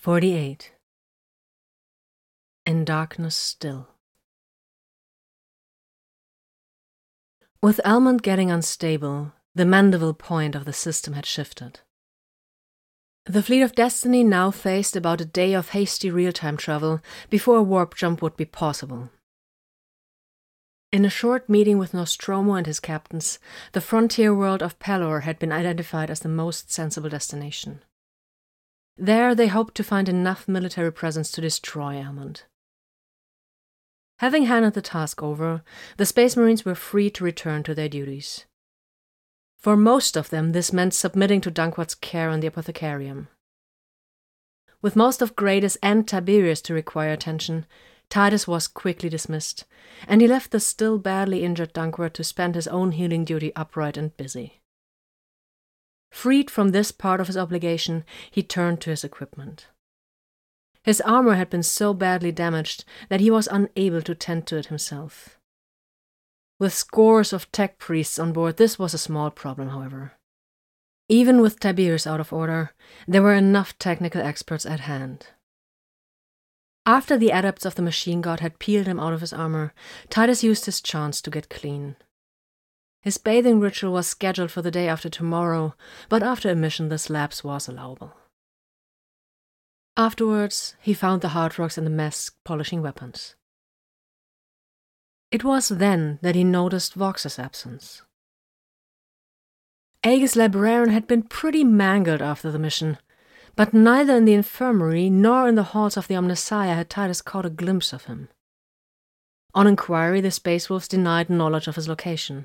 48. In darkness still. With Almond getting unstable, the Mandeville point of the system had shifted. The Fleet of Destiny now faced about a day of hasty real-time travel before a warp jump would be possible. In a short meeting with Nostromo and his captains, the frontier world of Pelor had been identified as the most sensible destination. There they hoped to find enough military presence to destroy Almond. Having handed the task over, the Space Marines were free to return to their duties. For most of them, this meant submitting to Dankward's care on the Apothecarium. With most of Gradus and Tiberius to require attention, Titus was quickly dismissed, and he left the still badly injured Dankward to spend his own healing duty upright and busy. Freed from this part of his obligation, he turned to his equipment. His armor had been so badly damaged that he was unable to tend to it himself. With scores of tech priests on board, this was a small problem, however. Even with Tiberius out of order, there were enough technical experts at hand. After the adepts of the machine god had peeled him out of his armor, Titus used his chance to get clean. His bathing ritual was scheduled for the day after tomorrow, but after a mission this lapse was allowable. Afterwards, he found the hard rocks in the mess polishing weapons. It was then that he noticed Vox's absence. Aegis Librarian had been pretty mangled after the mission, but neither in the infirmary nor in the halls of the Omnissiah had Titus caught a glimpse of him. On inquiry, the Space Wolves denied knowledge of his location.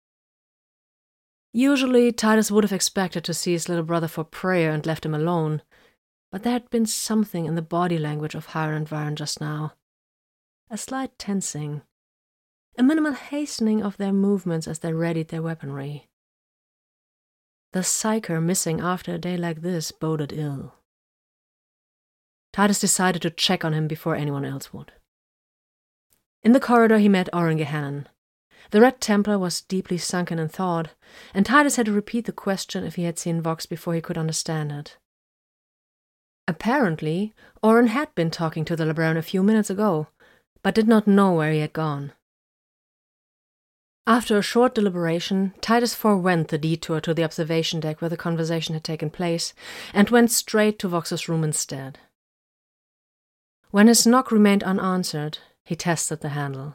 Usually, Titus would have expected to see his little brother for prayer and left him alone, but there had been something in the body language of Hiram and Varn just now. A slight tensing, a minimal hastening of their movements as they readied their weaponry. The psyker missing after a day like this boded ill. Titus decided to check on him before anyone else would. In the corridor he met Oren Gehannon. The Red Templar was deeply sunken in thought, and Titus had to repeat the question if he had seen Vox before he could understand it. Apparently, Oren had been talking to the librarian a few minutes ago, but did not know where he had gone. After a short deliberation, Titus forewent the detour to the observation deck where the conversation had taken place, and went straight to Vox's room instead. When his knock remained unanswered, he tested the handle.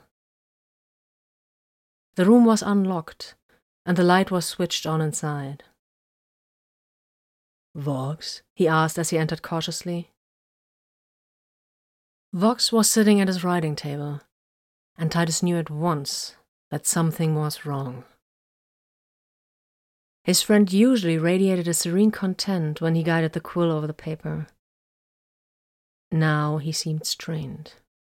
The room was unlocked, and the light was switched on inside. "Vox?" he asked as he entered cautiously. Vox was sitting at his writing table, and Titus knew at once that something was wrong. His friend usually radiated a serene content when he guided the quill over the paper. Now he seemed strained.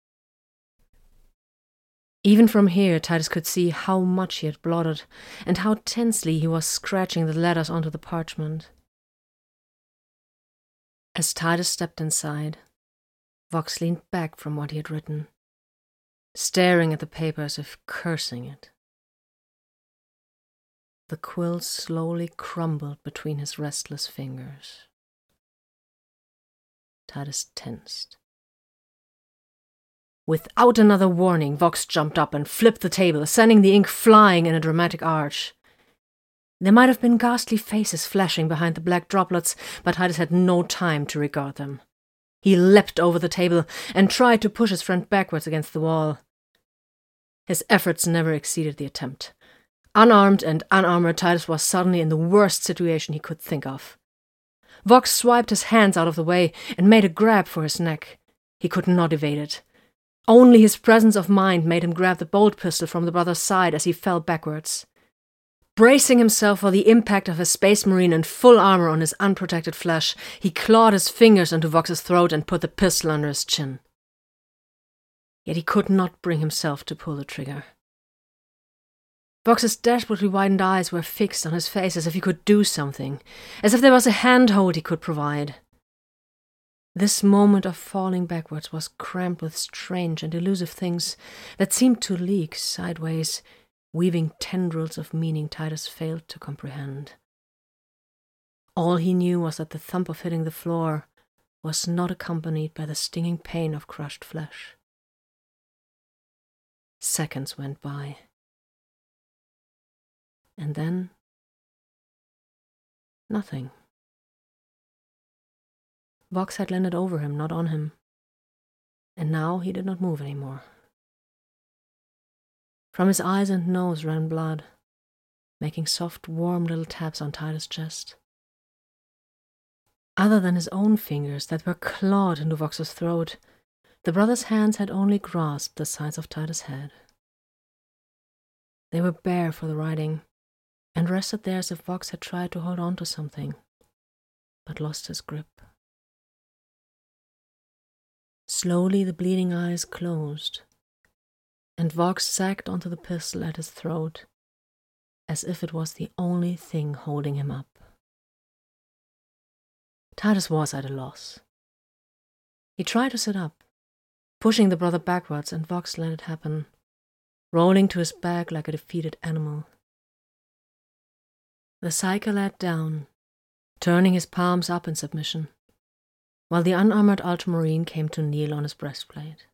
Even from here, Titus could see how much he had blotted, and how tensely he was scratching the letters onto the parchment. As Titus stepped inside, Vox leaned back from what he had written, staring at the paper as if cursing it. The quill slowly crumbled between his restless fingers. Titus tensed. Without another warning, Vox jumped up and flipped the table, sending the ink flying in a dramatic arch. There might have been ghastly faces flashing behind the black droplets, but Titus had no time to regard them. He leapt over the table and tried to push his friend backwards against the wall. His efforts never exceeded the attempt. Unarmed and unarmored, Titus was suddenly in the worst situation he could think of. Vox swiped his hands out of the way and made a grab for his neck. He could not evade it. Only his presence of mind made him grab the bolt pistol from the brother's side as he fell backwards. Bracing himself for the impact of a Space Marine in full armor on his unprotected flesh, he clawed his fingers into Vox's throat and put the pistol under his chin. Yet he could not bring himself to pull the trigger. Vox's desperately widened eyes were fixed on his face as if he could do something, as if there was a handhold he could provide. This moment of falling backwards was crammed with strange and elusive things that seemed to leak sideways, weaving tendrils of meaning Titus failed to comprehend. All he knew was that the thump of hitting the floor was not accompanied by the stinging pain of crushed flesh. Seconds went by. And then, nothing. Vox had landed over him, not on him, and now he did not move anymore. From his eyes and nose ran blood, making soft, warm little taps on Titus' chest. Other than his own fingers that were clawed into Vox's throat, the brothers' hands had only grasped the sides of Titus' head. They were bare for the riding, and rested there as if Vox had tried to hold on to something, but lost his grip. Slowly the bleeding eyes closed, and Vox sagged onto the pistol at his throat, as if it was the only thing holding him up. Titus was at a loss. He tried to sit up, pushing the brother backwards, and Vox let it happen, rolling to his back like a defeated animal. The psyker lay down, turning his palms up in submission, while the unarmored ultramarine came to kneel on his breastplate.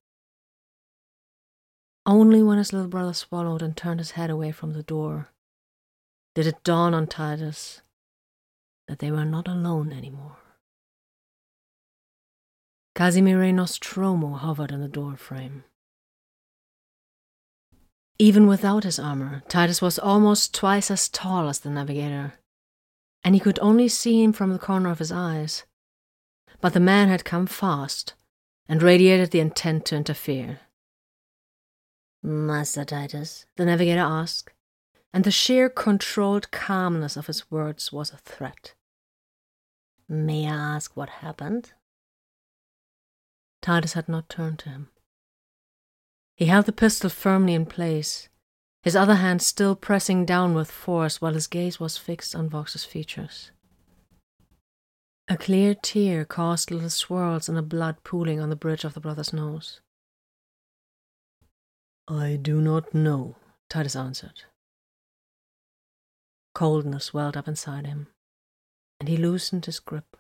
Only when his little brother swallowed and turned his head away from the door did it dawn on Titus that they were not alone anymore. Casimire Nostromo hovered in the door frame. Even without his armor, Titus was almost twice as tall as the navigator, and he could only see him from the corner of his eyes. But the man had come fast and radiated the intent to interfere. "Master Titus?" the navigator asked, and the sheer controlled calmness of his words was a threat. "May I ask what happened?" Titus had not turned to him. He held the pistol firmly in place, his other hand still pressing down with force while his gaze was fixed on Vox's features. A clear tear caused little swirls in the blood pooling on the bridge of the brother's nose. "I do not know," Titus answered. Coldness welled up inside him, and he loosened his grip.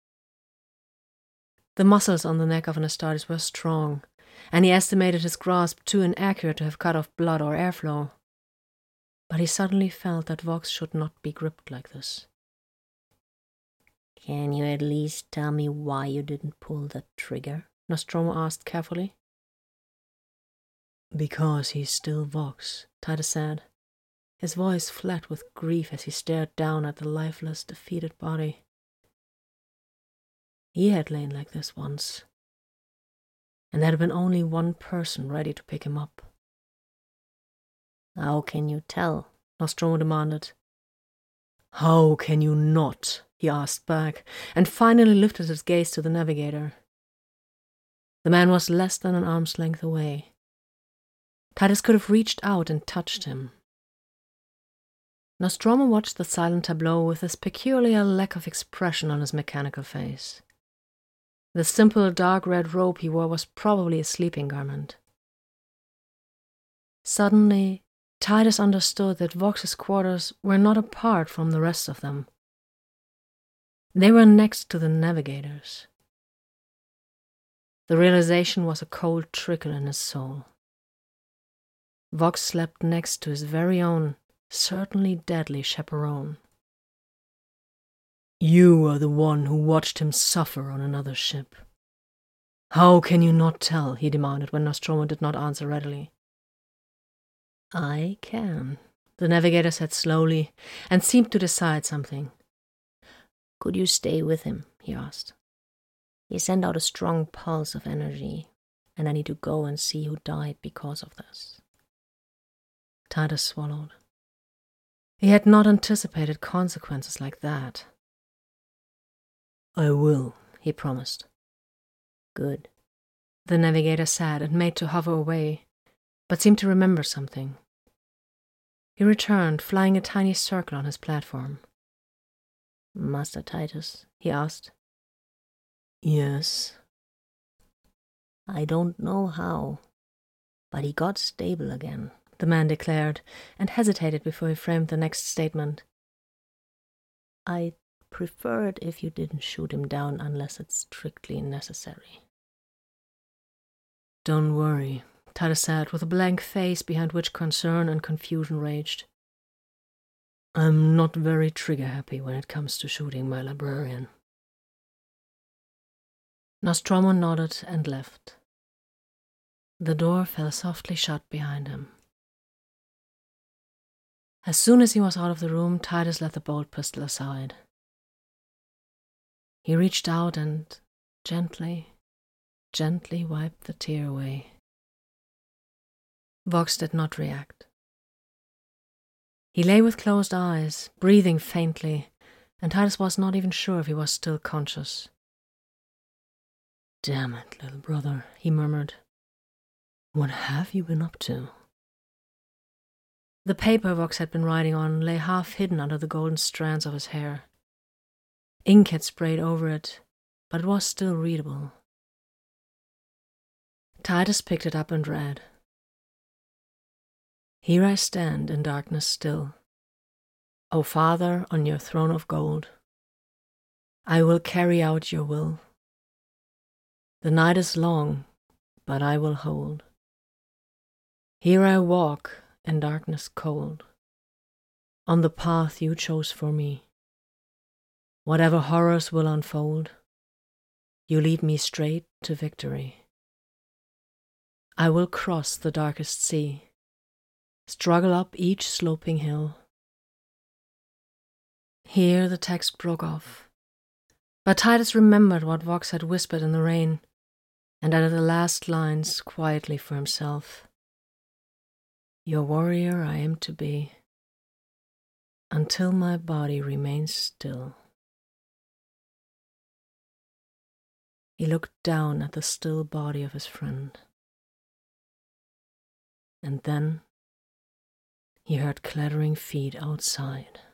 The muscles on the neck of Astartes were strong, and he estimated his grasp too inaccurate to have cut off blood or airflow. But he suddenly felt that Vox should not be gripped like this. "Can you at least tell me why you didn't pull the trigger?" Nostromo asked carefully. "Because he's still Vox," Titus said, his voice flat with grief as he stared down at the lifeless, defeated body. He had lain like this once, and there had been only one person ready to pick him up. "How can you tell?" Nostromo demanded. "How can you not?" he asked back, and finally lifted his gaze to the navigator. The man was less than an arm's length away. Titus could have reached out and touched him. Nostromo watched the silent tableau with this peculiar lack of expression on his mechanical face. The simple dark red robe he wore was probably a sleeping garment. Suddenly, Titus understood that Vox's quarters were not apart from the rest of them. They were next to the navigator's. The realization was a cold trickle in his soul. Vox slept next to his very own, certainly deadly chaperone. "You are the one who watched him suffer on another ship. How can you not tell?" he demanded when Nostromo did not answer readily. "I can," the navigator said slowly, and seemed to decide something. "Could you stay with him?" he asked. "He sent out a strong pulse of energy, and I need to go and see who died because of this." Titus swallowed. He had not anticipated consequences like that. "I will," he promised. "Good," the navigator said and made to hover away, but seemed to remember something. He returned, flying a tiny circle on his platform. "Master Titus?" he asked. "Yes." "I don't know how, but he got stable again," the man declared, and hesitated before he framed the next statement. "I prefer it if you didn't shoot him down unless it's strictly necessary. Don't worry, Titus said, with a blank face behind which concern and confusion raged. I'm not very trigger-happy when it comes to shooting my librarian. Nostromo nodded and left. The door fell softly shut behind him. As soon as he was out of the room, Titus let the bolt pistol aside. He reached out and gently wiped the tear away. Vox did not react. He lay with closed eyes, breathing faintly, and Titus was not even sure if he was still conscious. Damn it, little brother, he murmured. What have you been up to? The paper Vox had been writing on lay half hidden under the golden strands of his hair. Ink had sprayed over it, but it was still readable. Titus picked it up and read. Here I stand in darkness still, O Father on your throne of gold. I will carry out your will. The night is long, but I will hold. Here I walk in darkness cold, on the path you chose for me. Whatever horrors will unfold, you lead me straight to victory. I will cross the darkest sea, struggle up each sloping hill. Here the text broke off, but Titus remembered what Vox had whispered in the rain, and added the last lines quietly for himself. Your warrior I am to be, until my body remains still. He looked down at the still body of his friend. And then he heard clattering feet outside.